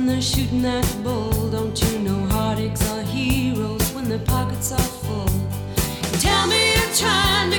when they're shooting at the bull. Don't you know heartaches are heroes when their pockets are